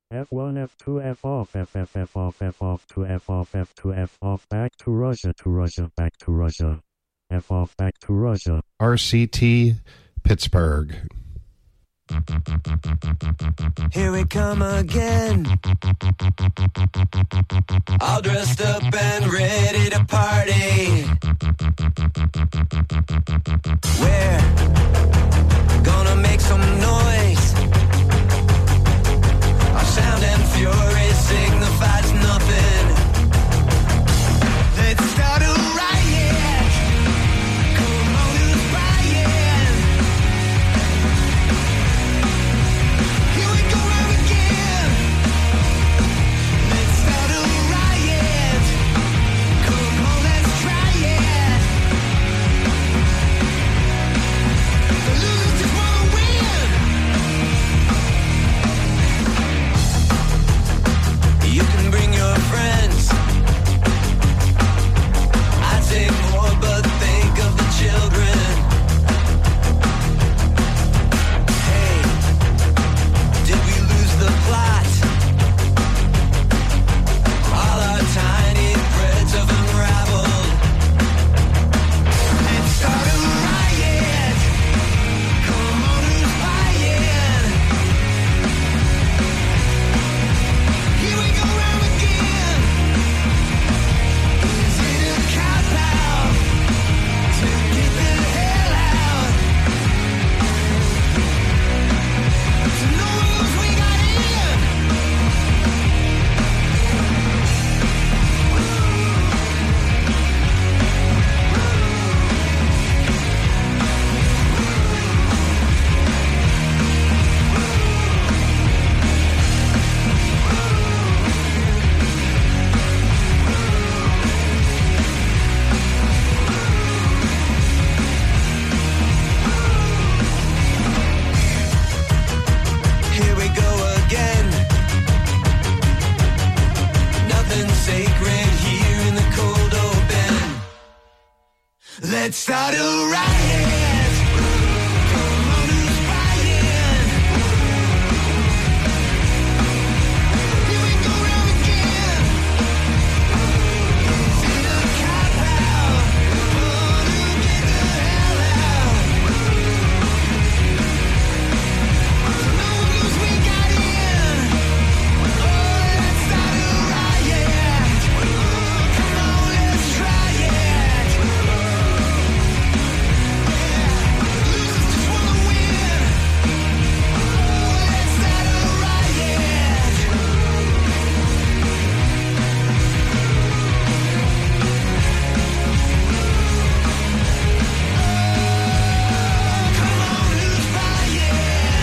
F1, F2, F off, F off, F off, to F off, F2, F off, back to Russia, back to Russia, F off, back to Russia. RCT Pittsburgh. Here we come again, all dressed up and ready to party. We're gonna make some noise. Our sound and fury signifies nothing. Let's start a riot. Come on, who's buying? Here we go round again. Let's start a riot. Come on, let's try it. The losers just wanna win. You can bring your friends. I take more, but think of the children. Hey, did we lose the plot? All our tiny threads have unraveled. Let's start a riot. Come on, who's buying? Here we go round again. Is it a cop-out to get the hell out? To know whose we got in. Here we go again. Nothing sacred here in the cold open. Let's start a riot. Come on, who's buying? Here we go round again. Is it a cop-out? Oh, to get the hell out. To know whose we got in. Oh, let's start a riot. Come on, let's try it. Losers just wanna win. Oh, let's start a riot. Come on, who's buying?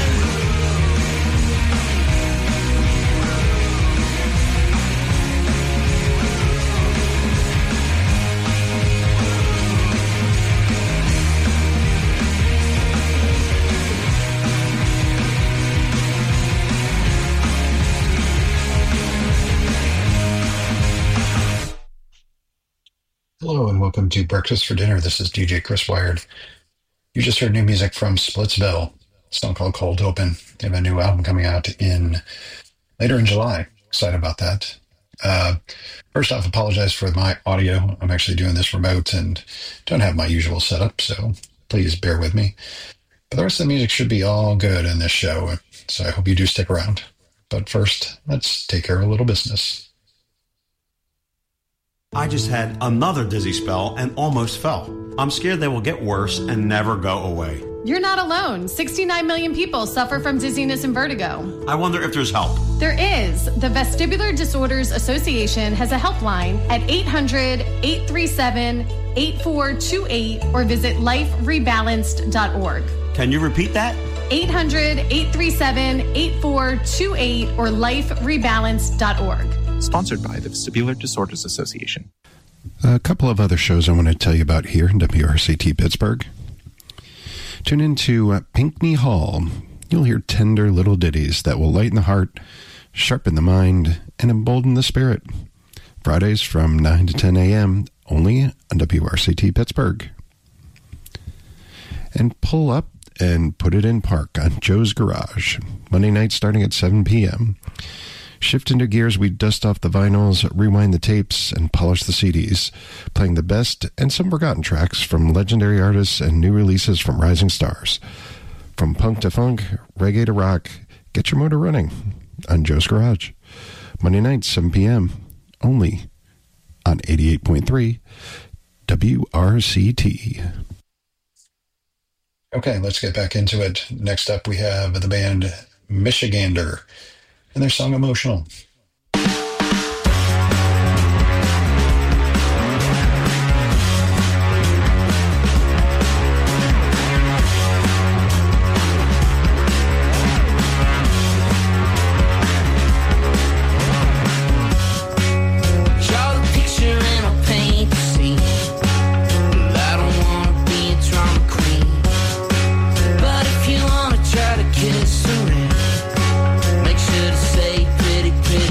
Hello and welcome to Breakfast for Dinner. This is DJ Chris Wired. You just heard new music from Splitsville, a song called Cold Open. They have a new album coming out later in July. Excited about that. First off, apologize for my audio. I'm actually doing this remote and don't have my usual setup, so please bear with me. But the rest of the music should be all good in this show, so I hope you do stick around. But first, let's take care of a little business. I just had another dizzy spell and almost fell. I'm scared they will get worse and never go away. You're not alone. 69 million people suffer from dizziness and vertigo. I wonder if there's help. There is. The Vestibular Disorders Association has a helpline at 800-837-8428 or visit liferebalanced.org. Can you repeat that? 800-837-8428 or liferebalanced.org. Sponsored by the Vestibular Disorders Association. A couple of other shows I want to tell you about here in WRCT Pittsburgh. Tune into Pinckney Hall. You'll hear tender little ditties that will lighten the heart, sharpen the mind, and embolden the spirit. Fridays from 9 to 10 a.m. only on WRCT Pittsburgh. And pull up and put it in park on Joe's Garage. Monday night starting at 7 p.m. Shift into gears, we dust off the vinyls, rewind the tapes, and polish the CDs, playing the best and some forgotten tracks from legendary artists and new releases from rising stars. From punk to funk, reggae to rock, get your motor running on Joe's Garage. Monday nights, 7 p.m., only on 88.3 WRCT. Okay, let's get back into it. Next up, we have the band Michigander and their song Emotional. Draw the picture and I'll paint the scene. Well, I don't wanna be a drama queen, but if you wanna try to kiss a ring, make sure to say pretty, pretty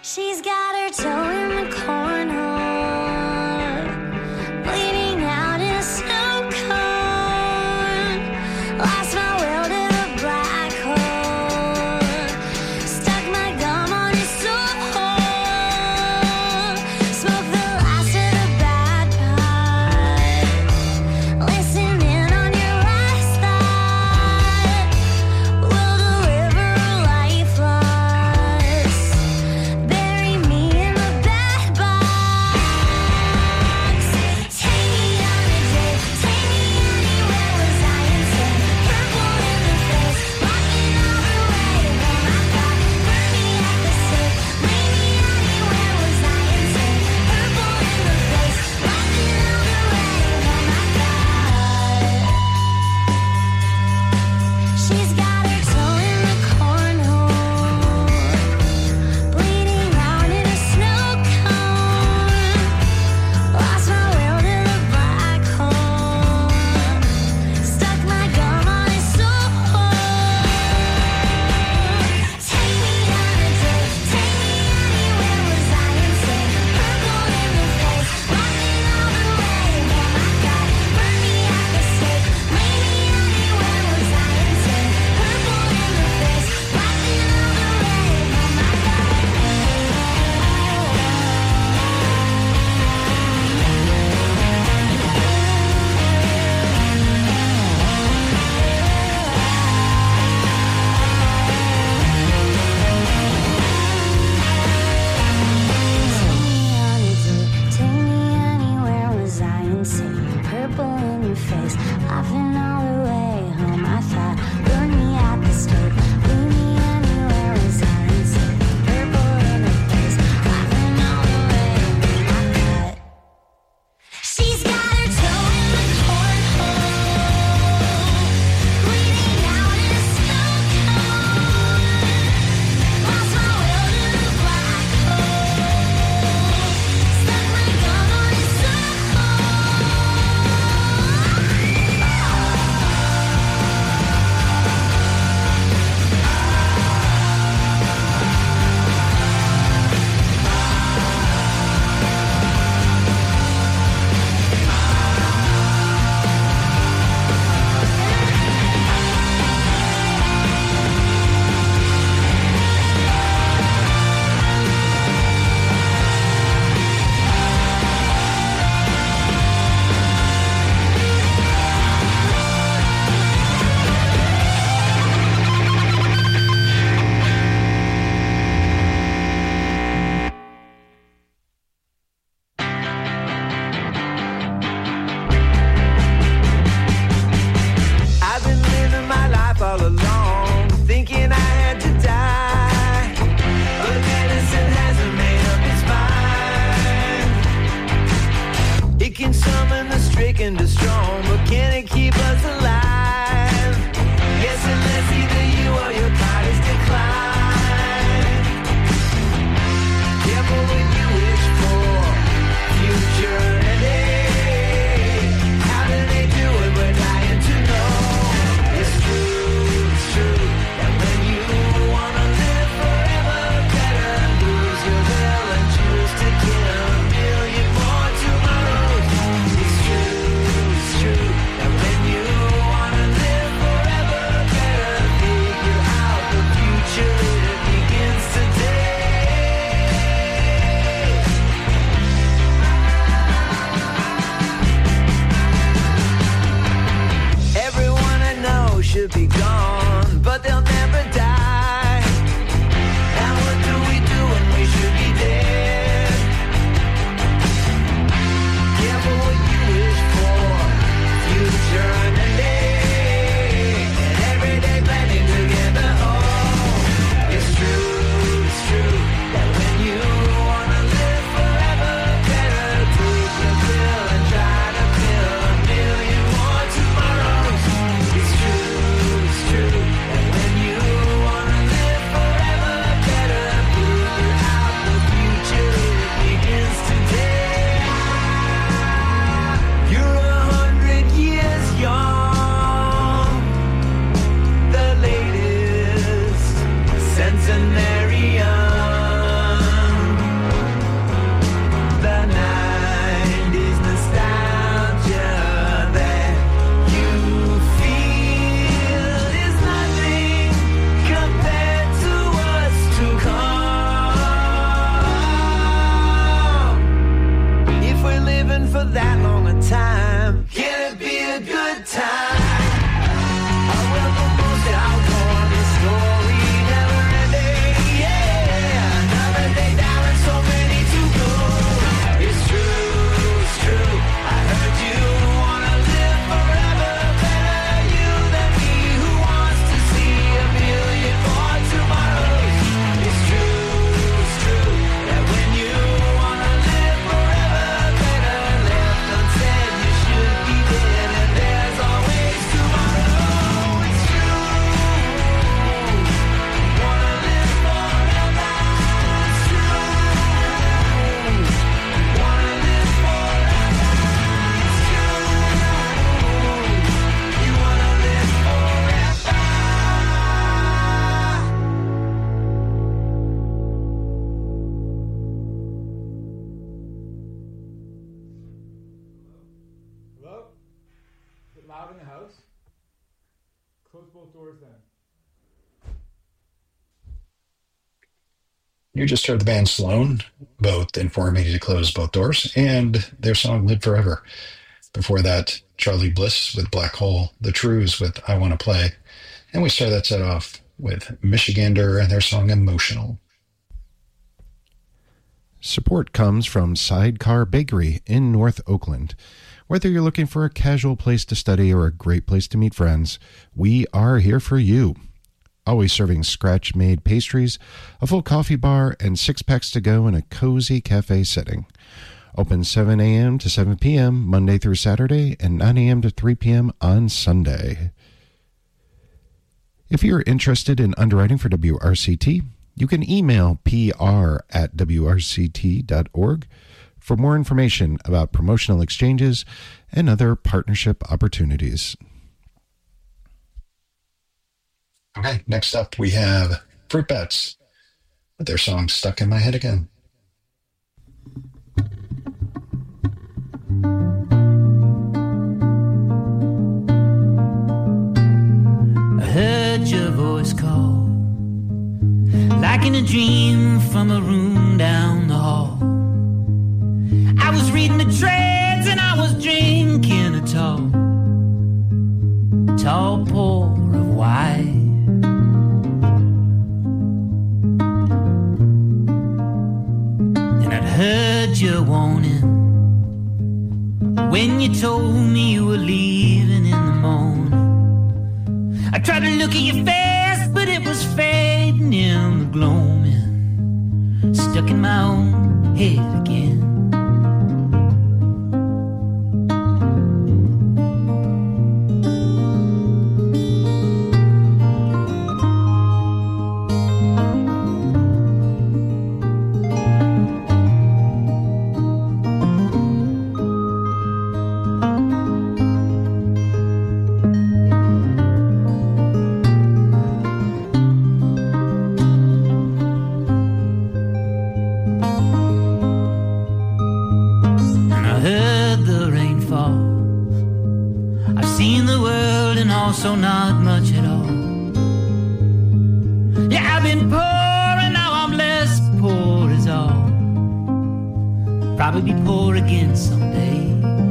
She's got her toe in the cornhole, bleeding out in a snow cone. Lost my will to the black hole, stuck my gum on his soul. Smoke the last of the bad part, listen in on your last thought. Will deliver a life lost, bury me in the bed box. Take me on a date, take me anywhere. Was I insane? Purple in the face, walking all the way. Oh my God, burn me at the stake. Lay me anywhere. Was I insane? Purple in the face, walking all the way. Oh my God. She's got her toe in the cornhole, bleeding out in a snow cone. Lost my will to the black hole, stuck my gum on his soul. Take me on a date, take me anywhere. Was I insane? Purple in the face, walking all the way. Oh my God, burn me at the stake. Lay me anywhere. Was I insane? Purple in the face, walking all the way. Oh my Take me anywhere. Was I insane? Purple in your face, laughing all the way home. I thought, burn me at the stake. Leave me anywhere. Was I insane? Purple in her face, laughing all the way home. I thought. She's got her toe in the cornhole, bleeding out in a snow cone. Lost my will to the black hole, stuck my gum on his soul. I've been living my life all along, thinking I had to die. But medicine hasn't made up its mind. It can summon the stricken to strong, but can it keep us alive? Yes, unless either you or your body's decline. Careful what you wish for, future and age. How do they do it? We're dying to know. It's true that when you wanna live forever, better lose your will and choose to kill a million more tomorrows. It's true that when you wanna live forever, better figure out the future. It begins today. Everyone I know should be gone, but they'll never die. Now what do we do when we should be dead? Careful what you wish for, future and an age, and every day blending together. Oh, it's true that when you wanna live forever, better take your pill and try to kill a million more tomorrows. It's true that when both doors then. You just heard the band Sloan, both informing me to close both doors, and their song Live Forever. Before that, Charlie Bliss with Black Hole, The Trues with I Want to Play, and we start that set off with Michigander and their song Emotional. Support comes from Sidecar Bakery in North Oakland. Whether you're looking for a casual place to study or a great place to meet friends, we are here for you. Always serving scratch-made pastries, a full coffee bar, and 6-packs to go in a cozy cafe setting. Open 7 a.m. to 7 p.m. Monday through Saturday and 9 a.m. to 3 p.m. on Sunday. If you're interested in underwriting for WRCT, you can email pr@wrct.org for more information about promotional exchanges and other partnership opportunities. Okay, next up we have Fruit Bats with their song Stuck in My Head Again. I heard your voice call, like in a dream from a room down the hall. I was reading the trades and I was drinking a tall pour of wine. And I'd heard your warning when you told me you were leaving in the morning. I tried to look at your face, but it was fading in the gloaming. Stuck in my own head again. So not much at all. Yeah, I've been poor and now I'm less poor is all. Probably be poor again someday.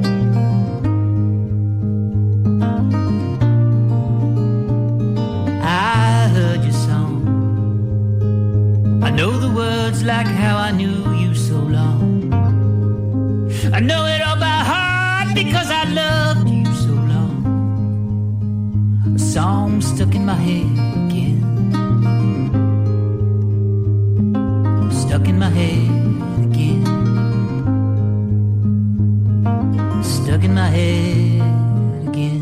I heard your song. I know the words like how I knew you so long. I know it all by heart because I loved you so long. A song stuck in my head again. Stuck in my head again. Stuck in my head again.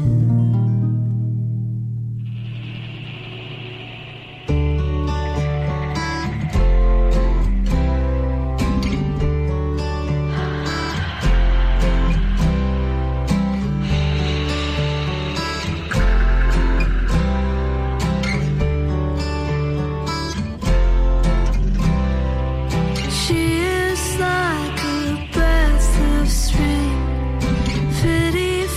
She is like a breath of spring, pretty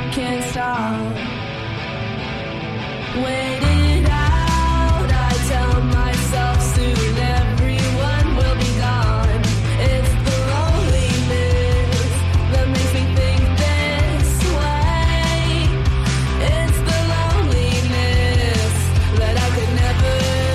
can't stop. Wait it out, I tell myself soon everyone will be gone. It's the loneliness that makes me think this way. It's the loneliness that I could never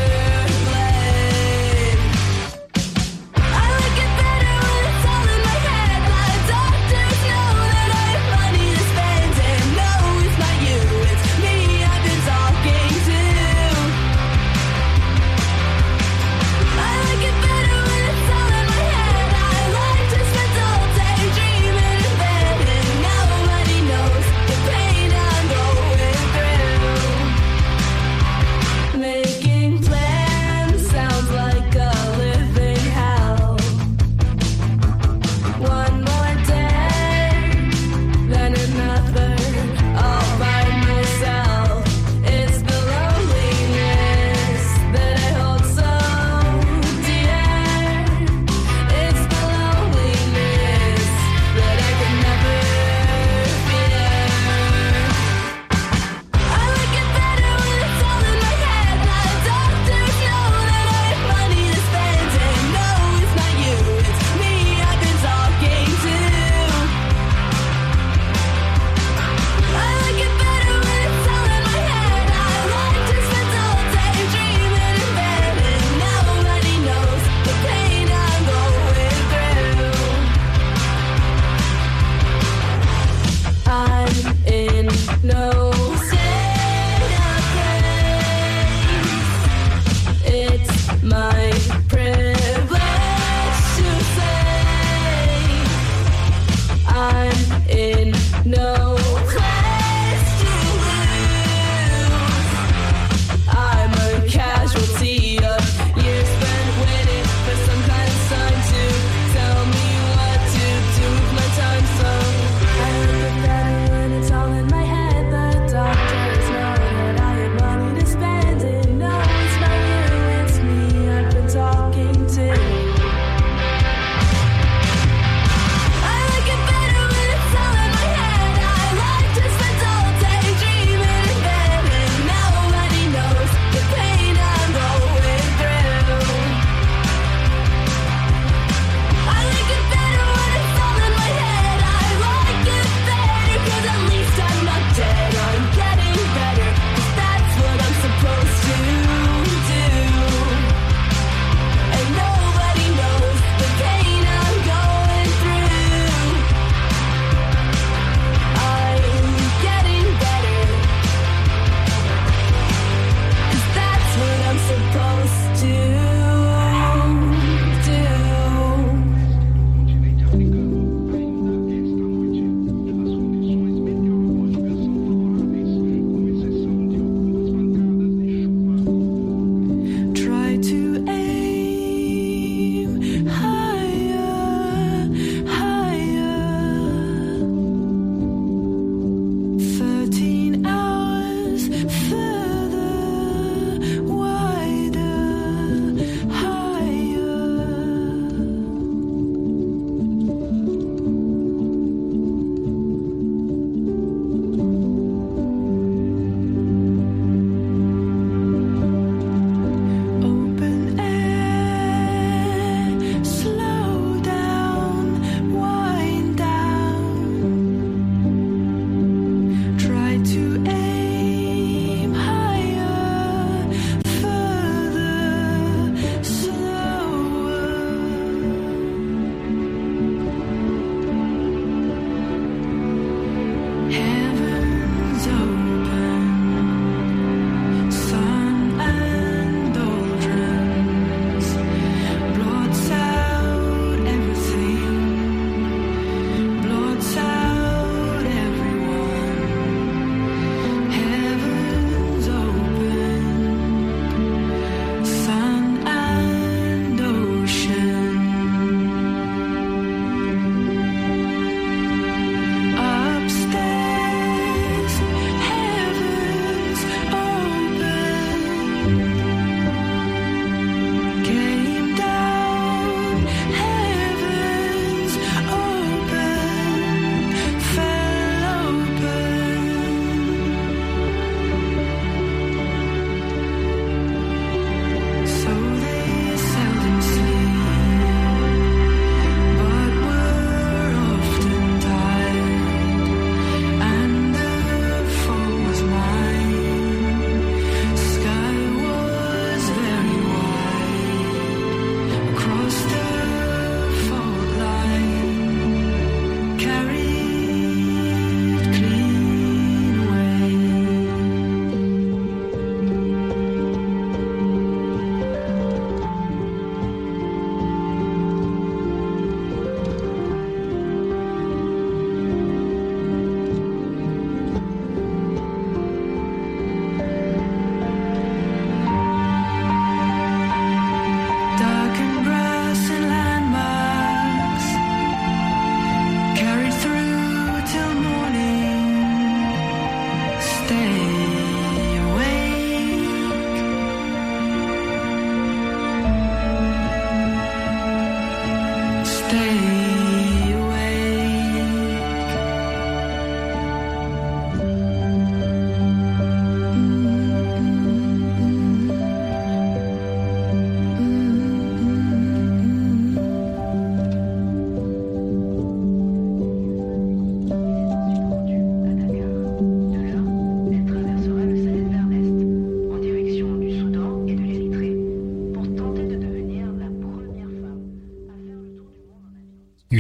blame. I like it better when it's all in my head. My doctors know that I have money to spend, and no, it's not you, it's me I've been talking to.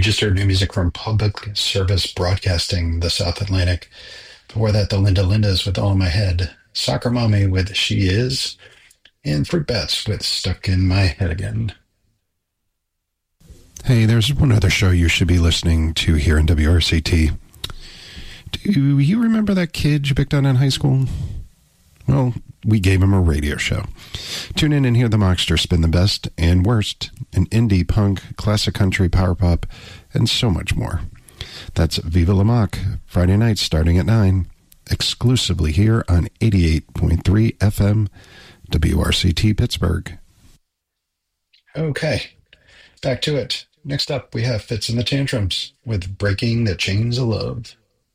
just heard new music from Public Service Broadcasting, the South Atlantic. Before that, the Linda Lindas with All in My Head, Soccer Mommy with She Is, and Fruit Bats with Stuck in My Head Again. Hey, there's one other show you should be listening to here in WRCT. Do you remember that kid you picked on in high school? Well, we gave him a radio show. Tune in and hear the Mockster spin the best and worst in indie, punk, classic country, power pop, and so much more. That's Viva La Mock, Friday nights starting at 9, exclusively here on 88.3 FM, WRCT Pittsburgh. Okay, back to it. Next up, we have Fitz and the Tantrums with Breaking the Chains of Love.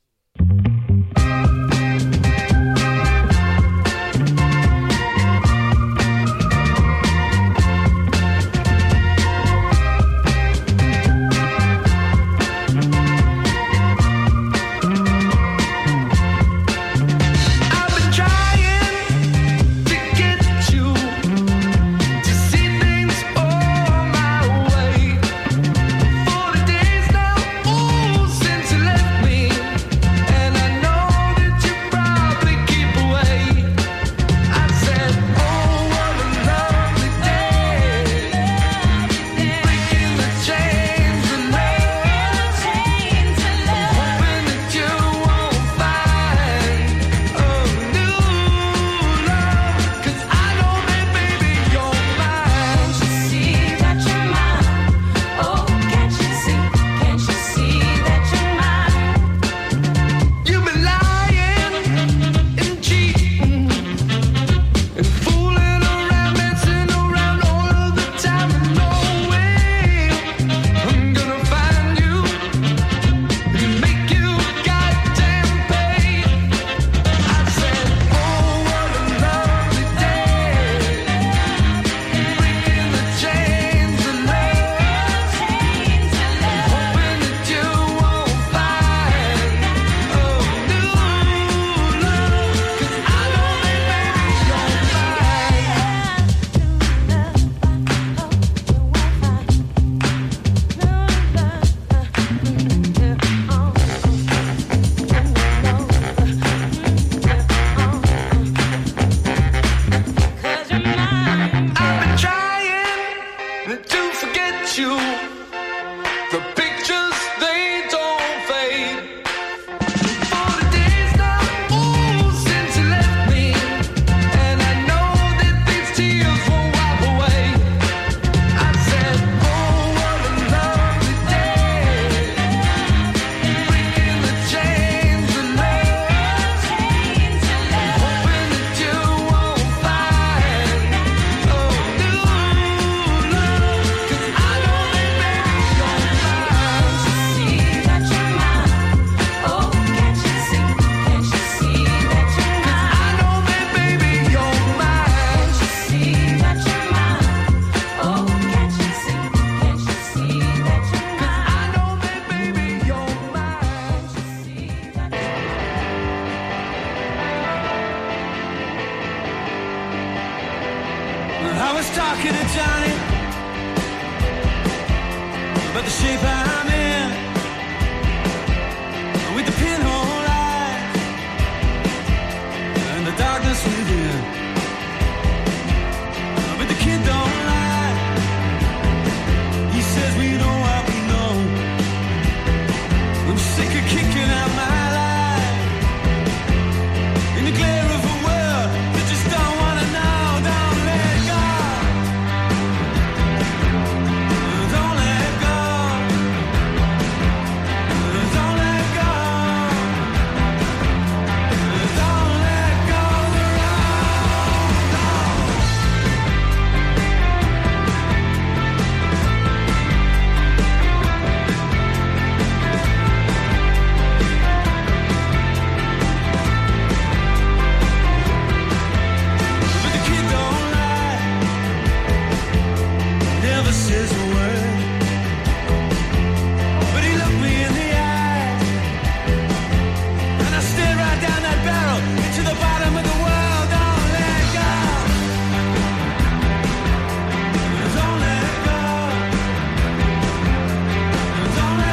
I was talking to Johnny about the shape I'm in, with the pinhole eyes and the darkness within. But the kid don't lie. He says we know what we know. I'm sick of kicking out my life in the glare of a world that just don't want to know. Don't let go. Don't let go. Don't let go. Don't let go. But the kid don't lie. Never says a word. But he looked me in the eye, and I stared right down that barrel into the bottom of the world. Don't let go. Don't let go. Don't let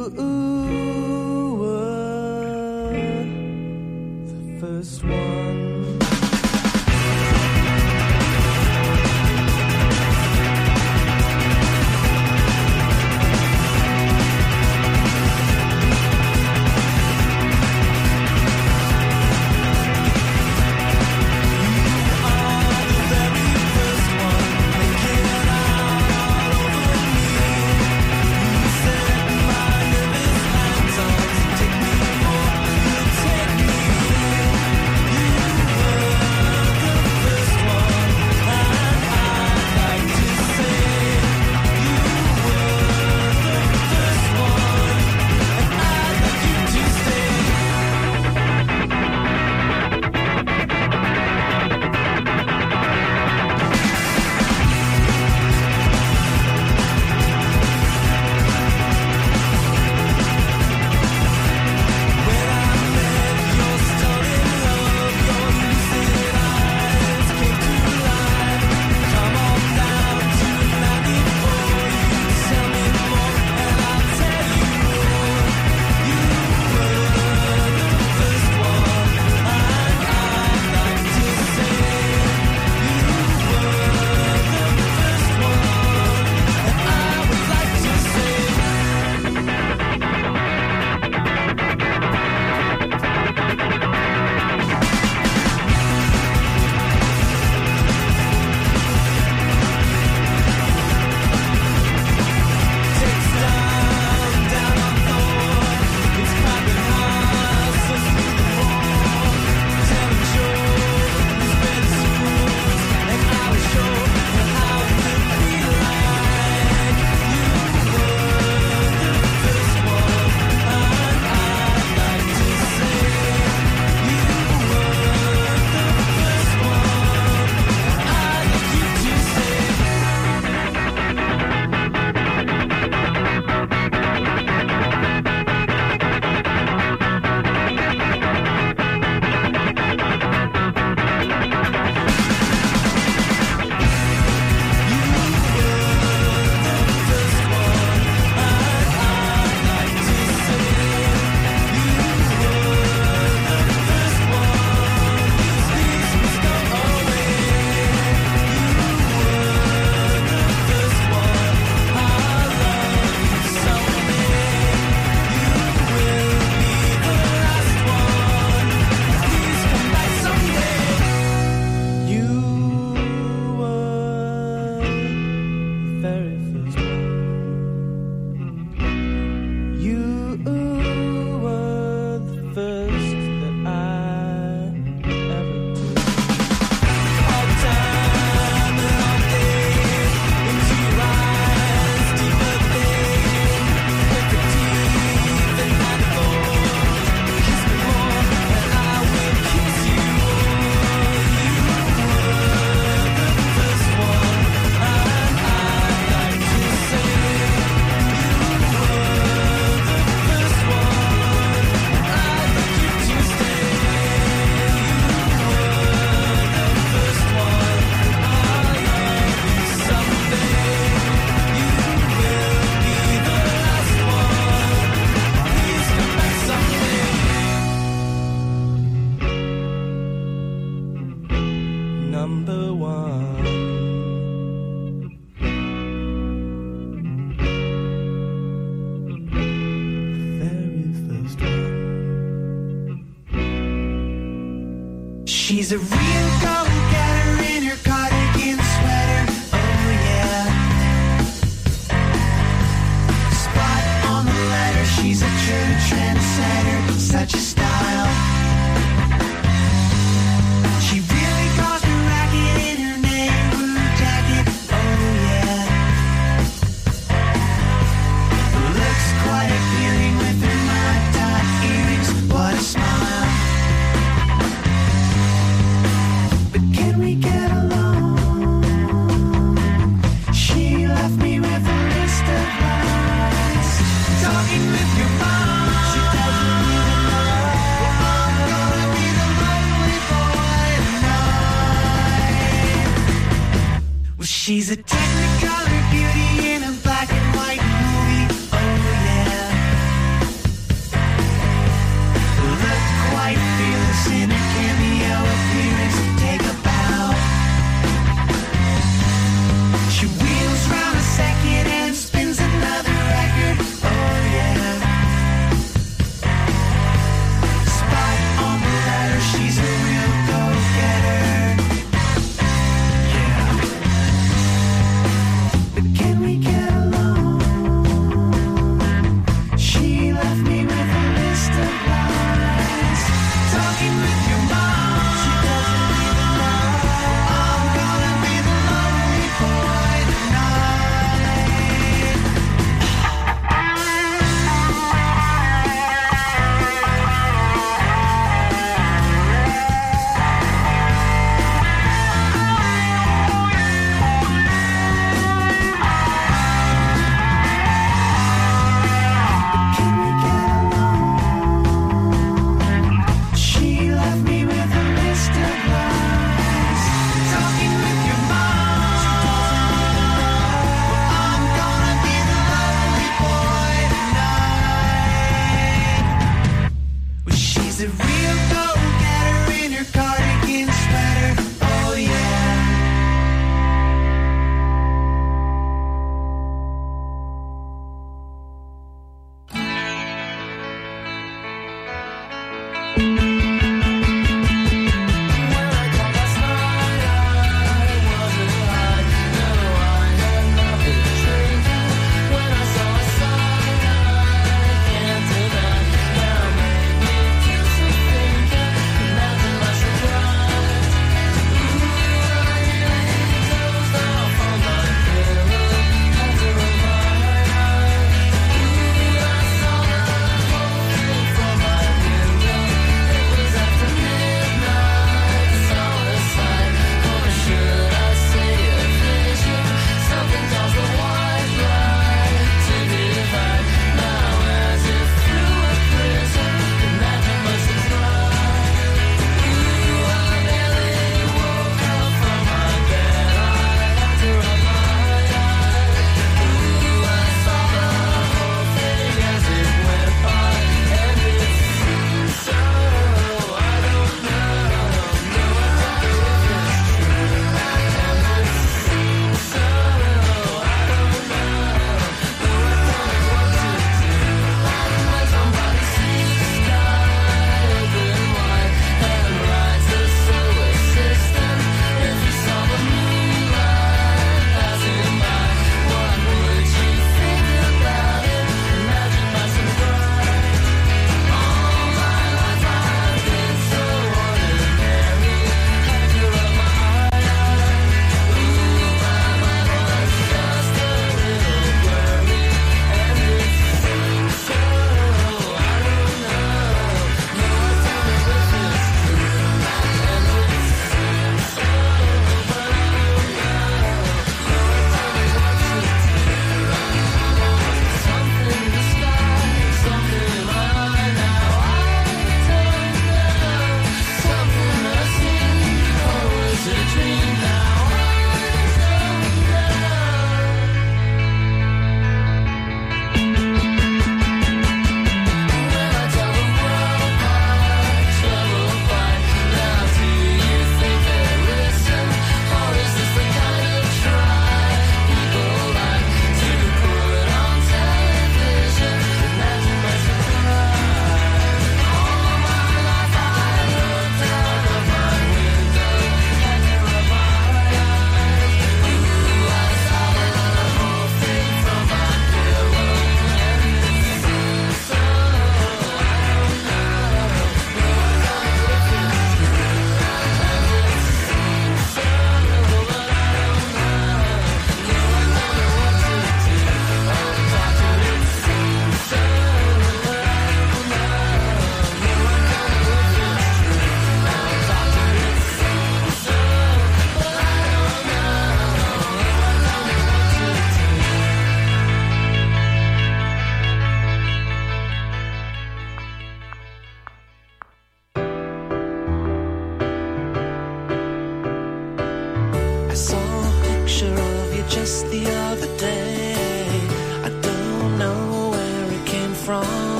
were the first one. Number one. Very first one. She's a real go-getter in her cardigan sweater. Oh yeah. Spot on the letter. She's a true trendsetter. Such a style. She really caused a racket in her Nehru jacket. Oh yeah. Looks quite appealing with her knot-tie earrings. What a smile. But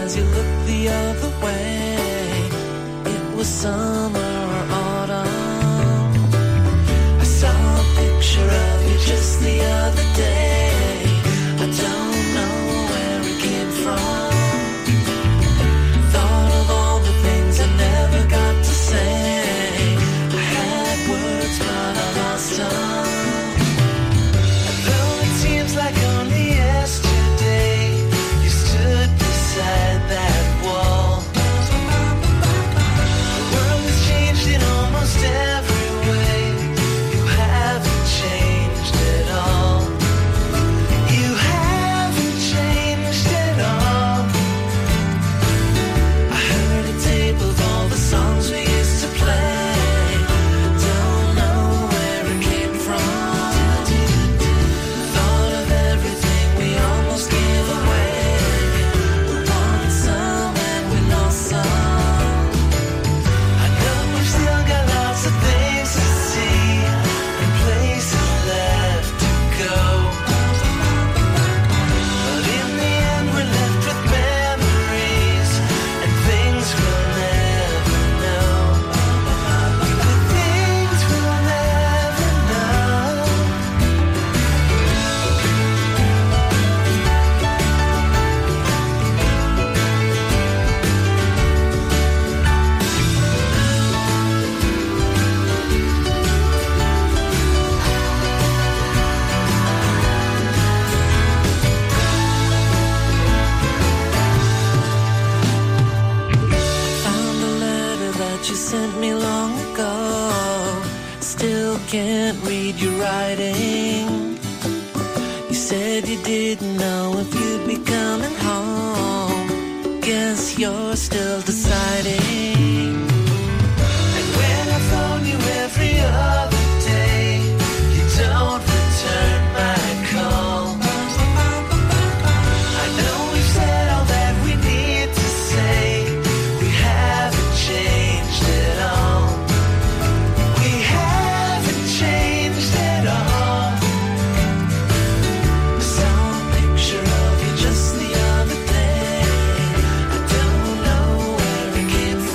as you looked the other way. It was summer or autumn. I saw a picture of you just the other day. I don't know where it came from. Thought of all the things I never got to say. I had words but I lost them. And though it seems like only yesterday you stood beside that wall, the world has changed in almost every way. You haven't changed at all. You haven't changed at all. I heard a tape of all the songs we used to play. Don't know where it came from. Thought of everything we almost gave away. We wanted some and we lost some. I know we've still got lots of things to see and places left to go. But in the end we're left with memories and things we'll never know. The things we'll never know. Found a letter that you sent me long ago. Still can't read your writing. You said you didn't know if you'd be coming home. Guess you're still deciding. And when I phone you every other day, you don't return my call. I know we've said all that we need to say. We haven't changed at all. We haven't changed at all. I saw a picture of you just the other day. I don't know where it came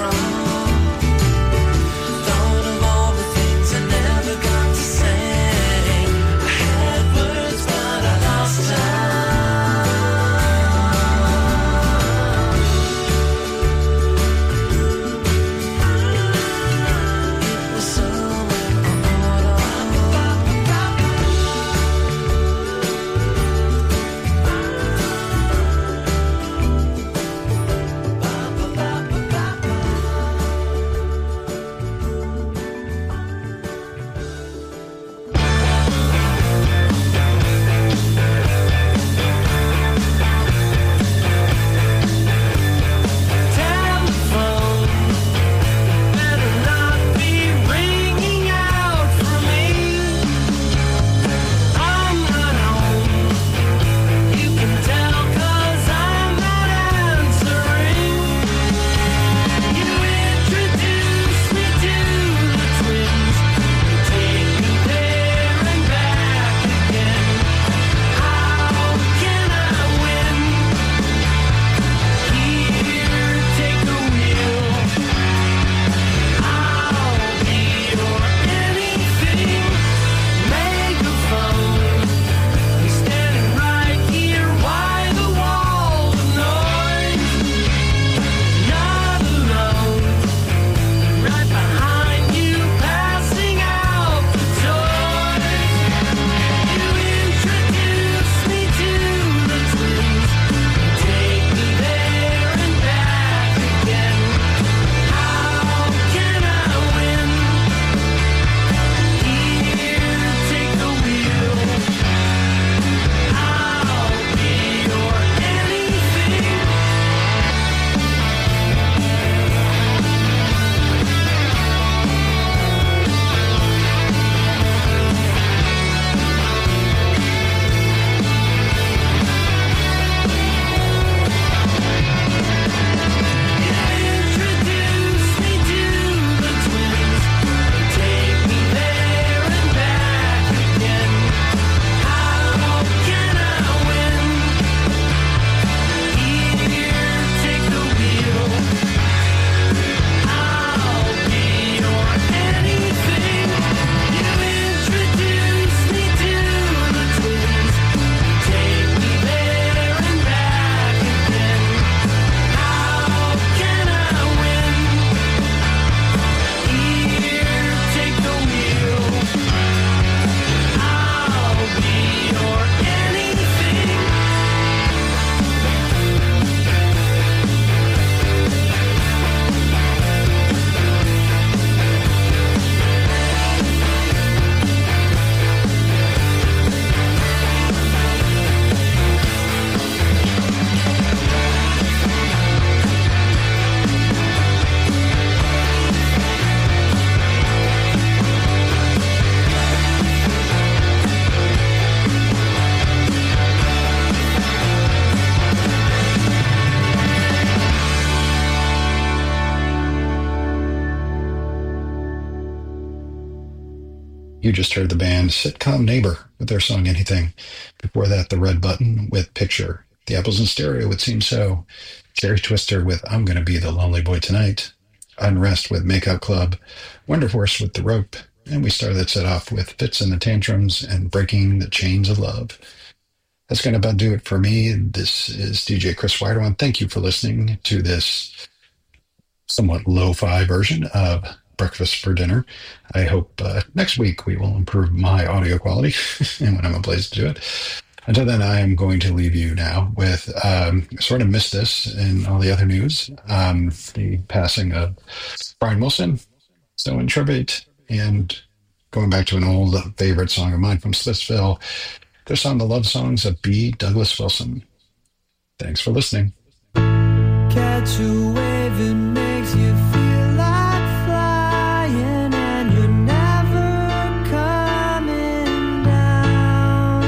You just heard the band Sitcom Neighbor with their song Anything. Before that, The Red Button with Picture. The Apples in Stereo with Seem So. Cherry Twister with I'm Gonna Be the Lonely Boy Tonight. Unrest with Makeup Club. Wonder Horse with The Rope. And we started that set off with Fits and the Tantrums and Breaking the Chains of Love. That's going to about do it for me. This is DJ Chris Wireman. Thank you for listening to this somewhat lo-fi version of Breakfast for Dinner. I hope next week we will improve my audio quality and when I'm in a place to do it. Until then, I am going to leave you now with sort of missed this in all the other news. The passing of Brian Wilson, so in tribute, and going back to an old favorite song of mine from Splitsville, their song, The Love Songs of B. Douglas Wilson. Thanks for listening. Catch a wave, it makes you feel like flying, and you're never coming down.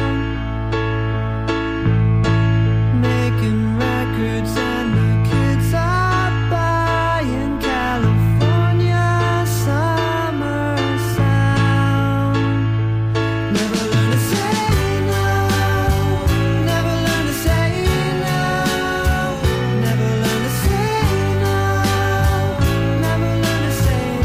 Making records and the kids are buying California summer sound. Never learn to say no, never learn to say no, never learn to say no, never learn to say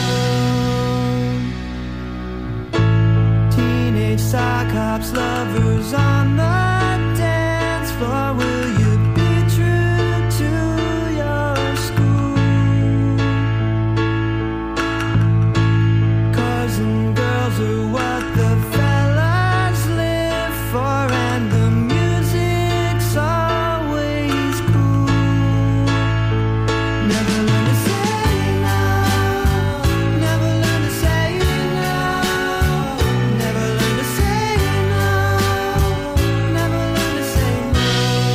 no. Teenage sock hops, lovers on the dance floor. Will you be true to your school? Cars and girls are what the fellas live for, and the music's always cool. Never learn to say no, never learn to say no, never learn to say no, never learn to say no.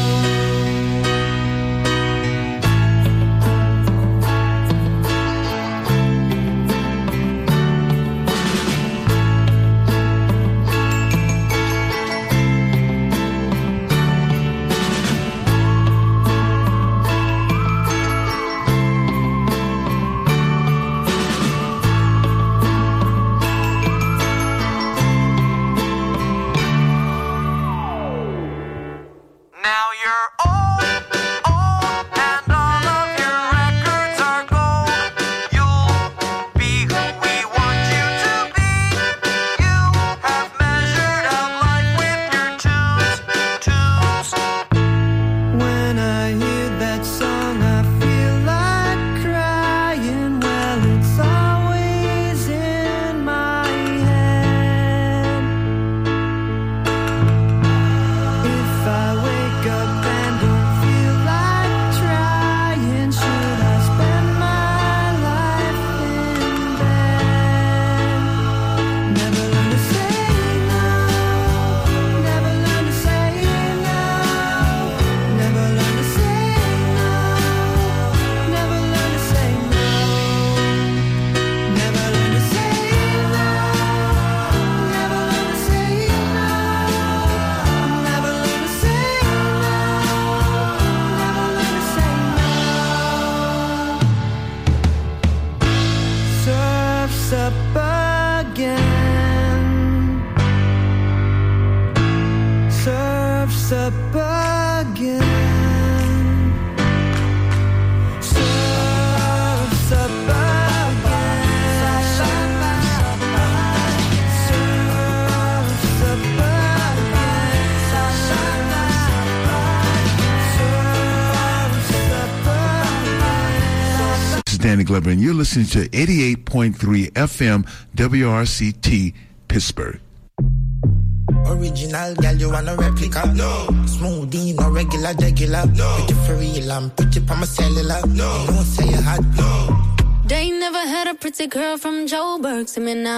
Now you're old, and all of your records are gold. You'll be who we want you to be. You have measured out life with your tunes. When I hear that song, I feel like crying. Well, it's always in my head. If I wake up and don't feel like trying, should I spend my life in bed? Never learn to say no, never learn to say no, never learn to say no, never learn to say no, never learn to say no, never learn to say no, never learn to say surf's up again, surf's up again, surf's up again, surf's up again. This is Danny Glover, and you're listening to 88.3 FM WRCT Pittsburgh. Original girl, you want a replica? No. Smoothie, no regular, regular. No. Pretty for real, I'm pretty pa my cellular. No. You know, say you hot. No. They never had a pretty girl from Joburg. See me now.